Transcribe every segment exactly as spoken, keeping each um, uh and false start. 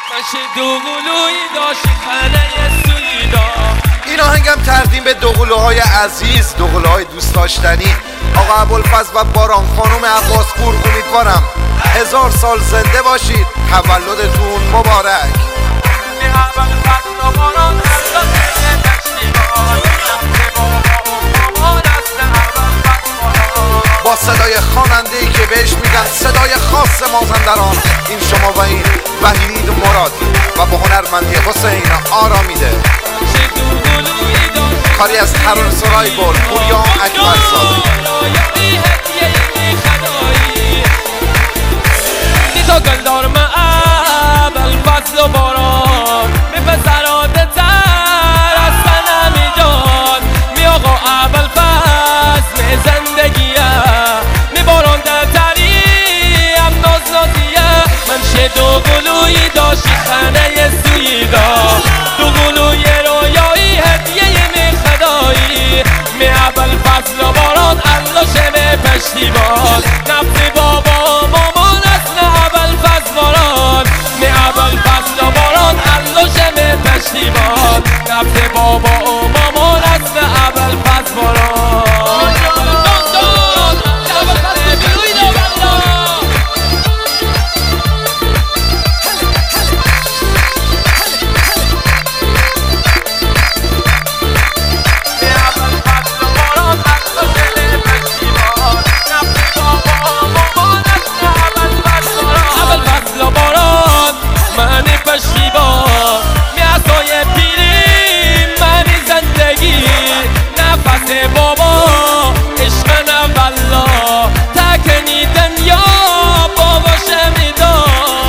این آهنگم تقدیم به دوقلوهای عزیز، دوقلوهای دوست داشتنی آقا ابوالفضل و باران خانم عباسپور. امیدوارم هزار سال زنده باشید. تولدتون مبارک. با صدای خواننده‌ای که بهش میگن صدای خاص مازندران، این شما و این وحید مرادی و با هنرمندی حسین آرامیده، کاری از ترانه سرای گل پوریا اکبرزاده. گلدار من ابوالفضل و باران می پسراده تر از سنمی جان، می آقا ابوالفضل می زندگیه، می باران دلتری هم ناز نازیه. من شه دو گلوی داشتی خانه سویدا، دو گلوی رویایی هدیه می خدایی، می ابوالفضل و باران الله شه می پشتیبان. نفس بابا مامان نفت بابا و مامان است ابوالفضل باران. ابوالفضل باران من پشتیبان، میاسای پیری منی زندگی، نفس بابا عشق نوالا تکنی دنیا بابا شمیدا.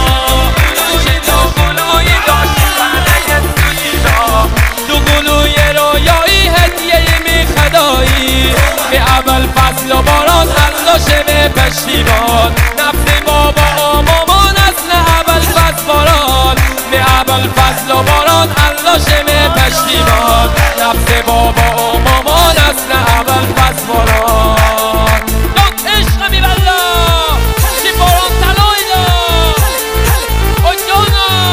دو گلوی داشتی خانه سویدا، دو گلوی رویایی هدیه می خدایی، به ابوالفضل و باران الله شه می پشتیبان. نفس بابا و مامان است ابوالفضل باران، به ابوالفضل و باران الله شه می پشتیبان. نفس بابا و مامان است ابوالفضل باران. دو عشق می بلا چی باران تلایی دا او جانا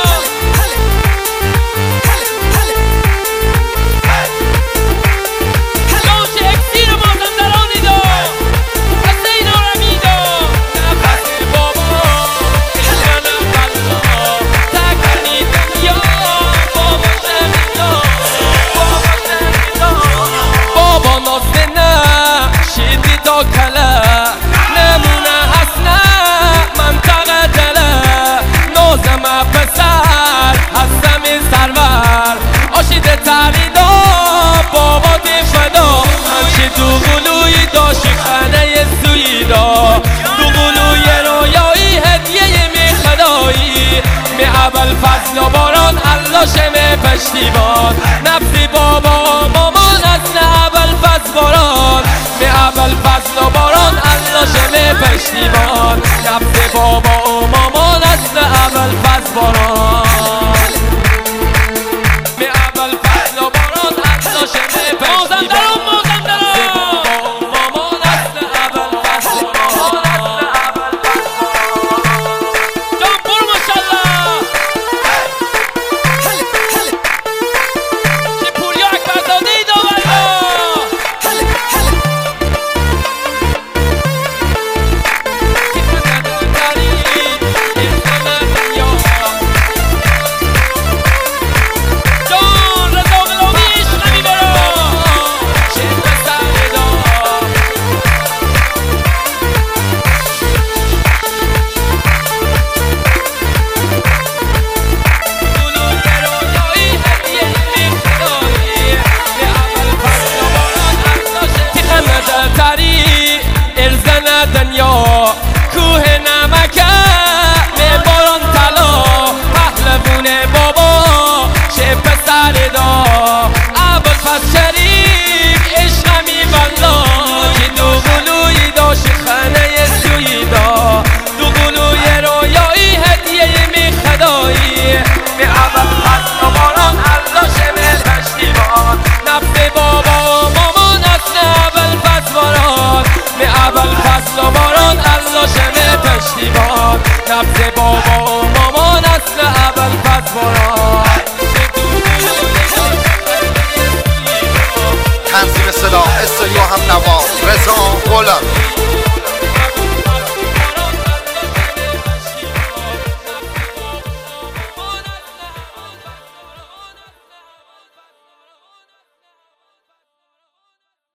جان چه اکسیر مازندرانی دا حسین آرامی دا. نفس بابا عشق نوالا تکنی دنیا بابا شمیدا، بابا شمیدا. بابا نازده نه شیدی تا کله نمونه هست نه منطقه دله، نازم پسر هستم این سرور آشیده تریدا بابا دی فدا. همچی دو گلوی داشتی خانه سویدا، دو گلوی رویایی هدیه می خدایی، می ابوالفضل و باران الله شه می پشتیبان. نفسی بابا مامان است ابوالفضل باران، می ابوالفضل و باران الله شه می پشتیبان. نفس بابا